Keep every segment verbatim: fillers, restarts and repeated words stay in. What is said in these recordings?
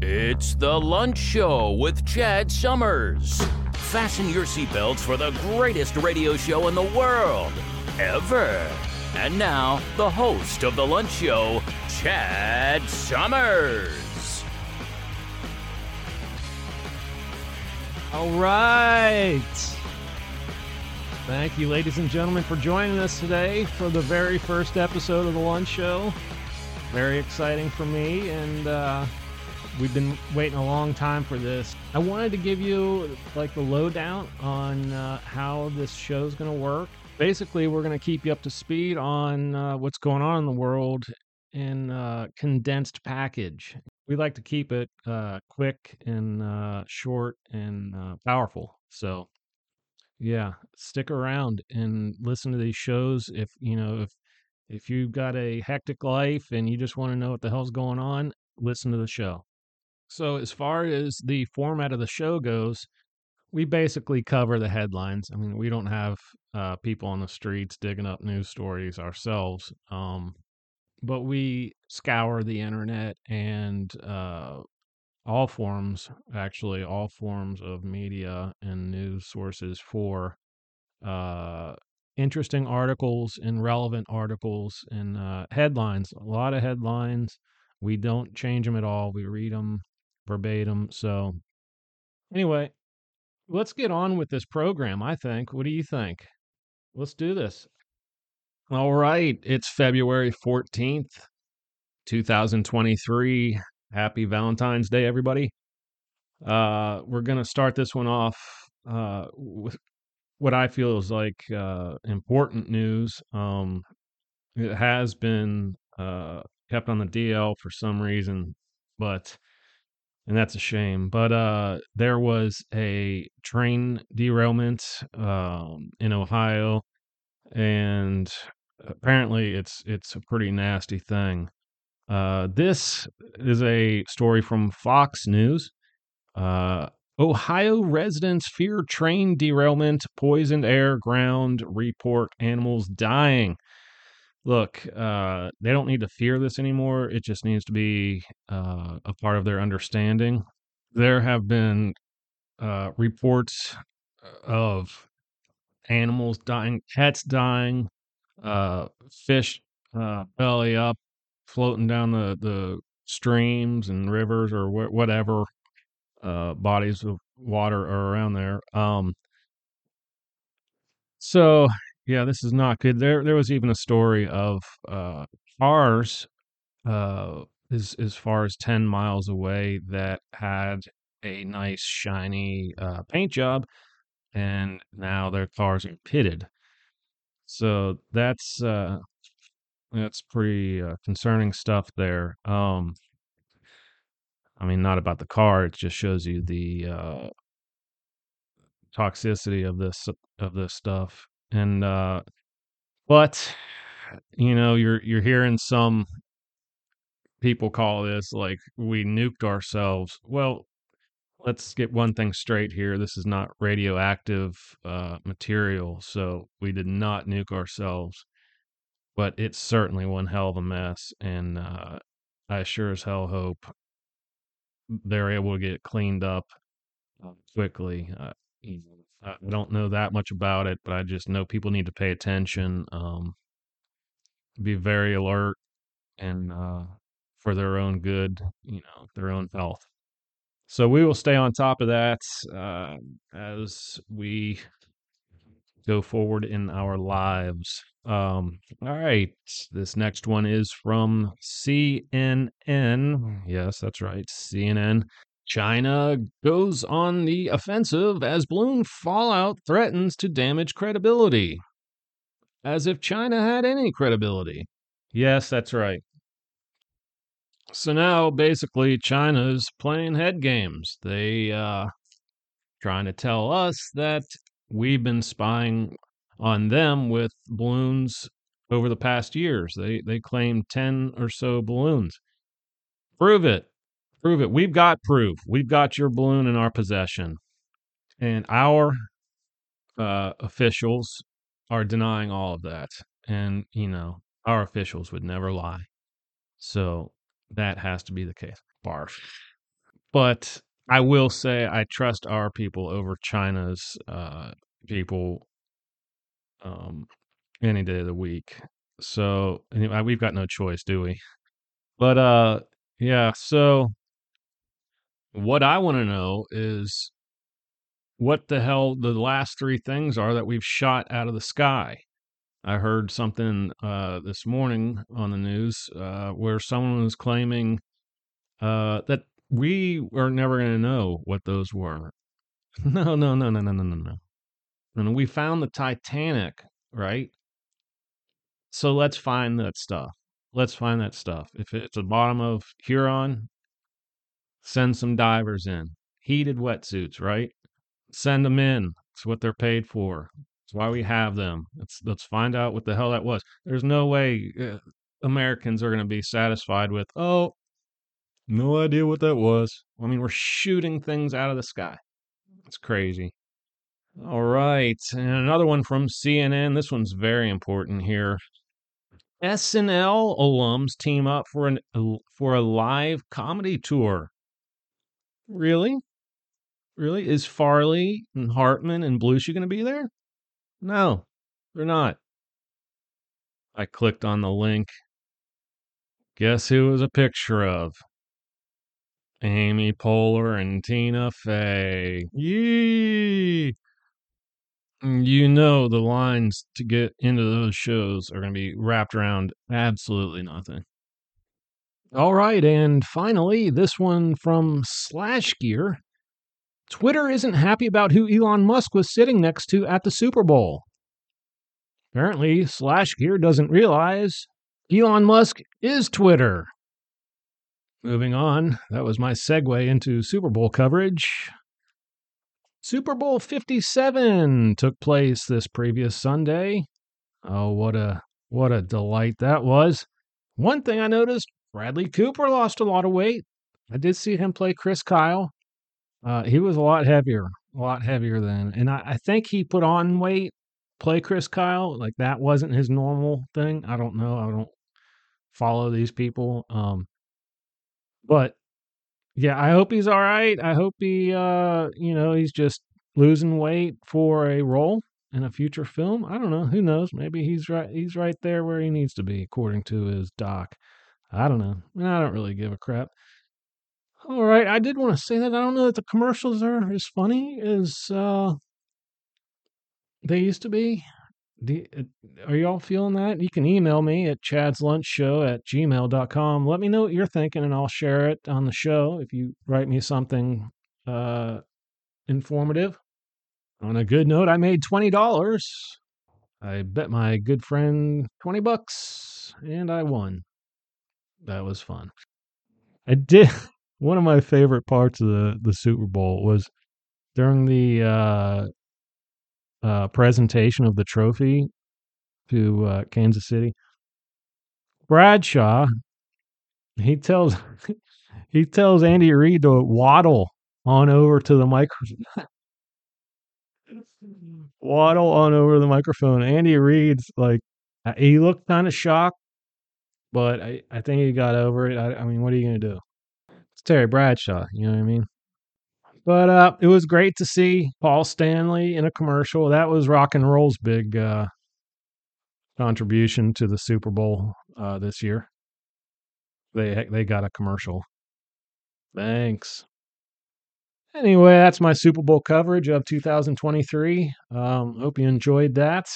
It's The Lunch Show with Chad Summers. Fasten your seatbelts for the greatest radio show in the world, ever. And now, the host of The Lunch Show, Chad Summers. All right. Thank you, ladies and gentlemen, for joining us today for the very first episode of The Lunch Show. Very exciting for me, and uh, we've been waiting a long time for this. I wanted to give you like the lowdown on uh, how this show's going to work. Basically, we're going to keep you up to speed on uh, what's going on in the world in uh, condensed package. We like to keep it uh, quick and uh, short and uh, powerful. So, yeah, stick around and listen to these shows. If you know if if you've got a hectic life and you just want to know what the hell's going on, listen to the show. So, as far as the format of the show goes, we basically cover the headlines. I mean, we don't have uh, people on the streets digging up news stories ourselves, um, but we scour the internet and uh, all forms, actually, all forms of media and news sources for uh, interesting articles and relevant articles and uh, headlines. A lot of headlines. We don't change them at all. We read them verbatim. So, anyway, let's get on with this program, I think. What do you think? Let's do this. All right. It's February fourteenth, twenty twenty-three. Happy Valentine's Day, everybody. Uh, we're going to start this one off uh, with what I feel is like uh, important news. Um, it has been uh, kept on the D L for some reason, but and that's a shame. But uh, there was a train derailment um, in Ohio, and apparently it's it's a pretty nasty thing. Uh, this is a story from Fox News. Uh, Ohio residents fear train derailment, poisoned air, ground report animals dying. Look, uh, they don't need to fear this anymore. It just needs to be uh, a part of their understanding. There have been uh, reports of animals dying, pets dying, uh, fish uh, belly up, floating down the, the streams and rivers or wh- whatever uh, bodies of water are around there. Um, so, yeah, this is not good. There, there was even a story of uh, cars uh, as as far as ten miles away that had a nice shiny uh, paint job, and now their cars are pitted. So that's uh, that's pretty uh, concerning stuff there. Um, I mean, not about the car; it just shows you the uh, toxicity of this of this stuff. And uh, but you know, you're you're hearing some people call this like we nuked ourselves. Well, let's get one thing straight here. This is not radioactive uh, material, so we did not nuke ourselves. But it's certainly one hell of a mess, and uh, I sure as hell hope they're able to get it cleaned up uh, quickly. Uh, you know, I don't know that much about it, but I just know people need to pay attention, um, be very alert, and uh, for their own good, you know, their own health. So we will stay on top of that uh, as we go forward in our lives. Um, all right. This next one is from C N N. Yes, that's right. C N N. China goes on the offensive as balloon fallout threatens to damage credibility. As if China had any credibility. Yes, that's right. So now basically China's playing head games. They uh trying to tell us that we've been spying on them with balloons over the past years. They they claim ten or so balloons. Prove it. Prove it. We've got proof. We've got your balloon in our possession. And our uh, officials are denying all of that. And, you know, our officials would never lie. So that has to be the case. Barf. But I will say I trust our people over China's uh, people um, any day of the week. So anyway, we've got no choice, do we? But uh, yeah. So what I want to know is what the hell the last three things are that we've shot out of the sky. I heard something uh, this morning on the news uh, where someone was claiming uh, that we are never going to know what those were. No, no, no, no, no, no, no, no. And we found the Titanic, right? So let's find that stuff. Let's find that stuff. If it's the bottom of Huron, send some divers in. Heated wetsuits, right? Send them in. It's what they're paid for. It's why we have them. Let's let's find out what the hell that was. There's no way uh, Americans are going to be satisfied with, oh, no idea what that was. I mean, we're shooting things out of the sky. It's crazy. All right. And another one from C N N. This one's very important here. S N L alums team up for an for a live comedy tour. Really? Really? Is Farley and Hartman and Belushi going to be there? No, they're not. I clicked on the link. Guess who it was a picture of? Amy Poehler and Tina Fey. Yee! You know the lines to get into those shows are going to be wrapped around absolutely nothing. All right, and finally, this one from Slash Gear. Twitter isn't happy about who Elon Musk was sitting next to at the Super Bowl. Apparently, Slash Gear doesn't realize Elon Musk is Twitter. Moving on, that was my segue into Super Bowl coverage. Super Bowl fifty-seven took place this previous Sunday. Oh, what a what a delight that was. One thing I noticed, Bradley Cooper lost a lot of weight. I did see him play Chris Kyle. Uh, he was a lot heavier, a lot heavier than, and I, I think he put on weight, play Chris Kyle. Like that wasn't his normal thing. I don't know. I don't follow these people. Um, but yeah, I hope he's all right. I hope he, uh, you know, he's just losing weight for a role in a future film. I don't know. Who knows? Maybe he's right. He's right there where he needs to be, according to his doc. I don't know. I don't really give a crap. All right, I did want to say that I don't know that the commercials are as funny as uh, they used to be. Do, are y'all feeling that? You can email me at chadslunchshow at gmail dot com. Let me know what you're thinking, and I'll share it on the show if you write me something uh, informative. On a good note, I made twenty dollars. I bet my good friend twenty bucks, and I won. That was fun. I did. One of my favorite parts of the, the Super Bowl was during the uh, uh, presentation of the trophy to uh, Kansas City. Bradshaw, he tells he tells Andy Reid to waddle on over to the microphone. Waddle on over to the microphone. Andy Reid's like, he looked kind of shocked, but I, I think he got over it. I, I mean, what are you going to do? It's Terry Bradshaw, you know what I mean? But uh, it was great to see Paul Stanley in a commercial. That was rock and roll's big uh, contribution to the Super Bowl uh, this year. They they got a commercial. Thanks. Anyway, that's my Super Bowl coverage of two thousand twenty-three. Um, hope you enjoyed that.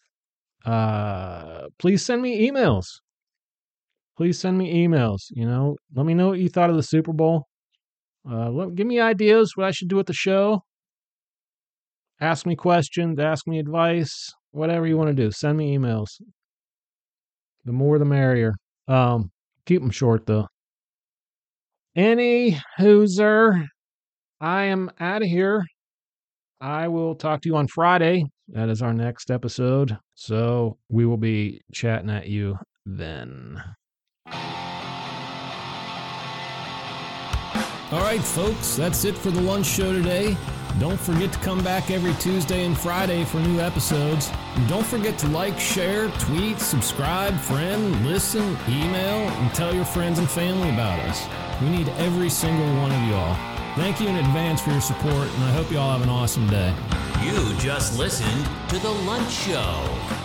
Uh, please send me emails. Please send me emails. You know, let me know what you thought of the Super Bowl. Uh, let, give me ideas what I should do with the show. Ask me questions, ask me advice, whatever you want to do. Send me emails. The more the merrier. Um, keep them short though. Any hooser, I am out of here. I will talk to you on Friday. That is our next episode. So we will be chatting at you then. All right, folks, that's it for the lunch show today. Don't forget to come back every Tuesday and Friday for new episodes. And don't forget to like, share, tweet, subscribe, friend, listen, email, and tell your friends and family about us. We need every single one of y'all. Thank you in advance for your support, and I hope you all have an awesome day. You just listened to The Lunch Show.